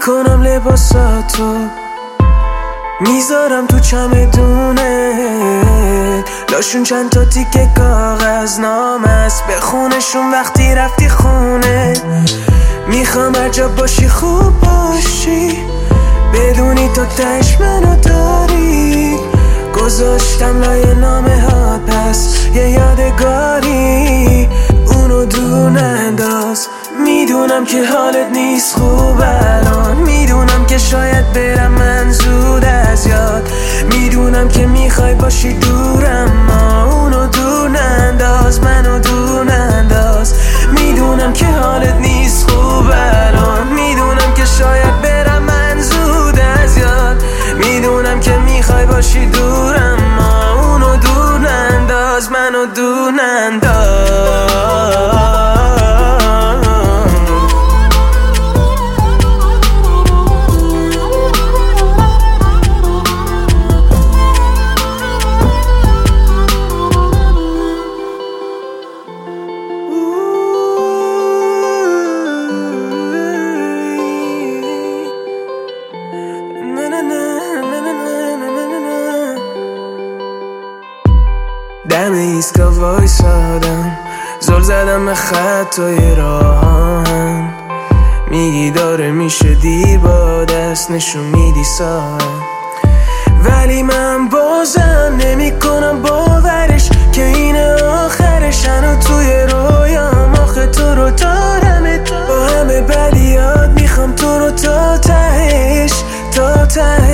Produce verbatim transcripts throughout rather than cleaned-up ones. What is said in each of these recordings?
میکنم لباساتو میذارم تو چمدونه، لاشون چند تا تیکه کاغذ نام است، بخونشون وقتی رفتی خونه. میخوام هر جا باشی خوب باشی، بدونی تو تهش منو داری. گذاشتم لای نامه ها پس یه یادگاری، اونو دور ننداز. میدونم که حالت نیست خوب الان، میدونم که شاید برم من زود از یاد، میدونم که میخوای باشی دورم، ما اونو دور ننداز، منو دور ننداز. میدونم که حالت نیست خوب الان، میدونم که شاید برم من زود از یاد، میدونم که میخوای باشی دورم، ما اونو دور ننداز، منو دور ننداز. دم ایسکا وایسادم، زل زدم به خطای راهان، میگی داره میشه دیر با دست نشون میدی ساعت، ولی من بازم نمی کنم باورش که این آخرش. هنو توی رویام آخه تو رو دارمت، با همه بلیات میخوام تو رو تا تهش، تا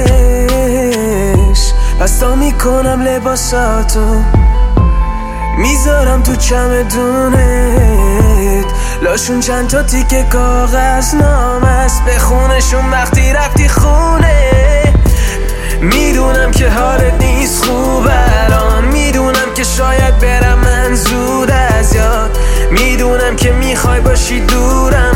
تهش. پس تا میکنم لباساتو میذارم تو چمدونت، لاشون چند تا تیکه کاغذ نام است، بخونشون وقتی رفتی خونه. میدونم که حالت نیست خوب الان، میدونم که شاید برم من زود از یاد، میدونم که میخوای باشی دورم،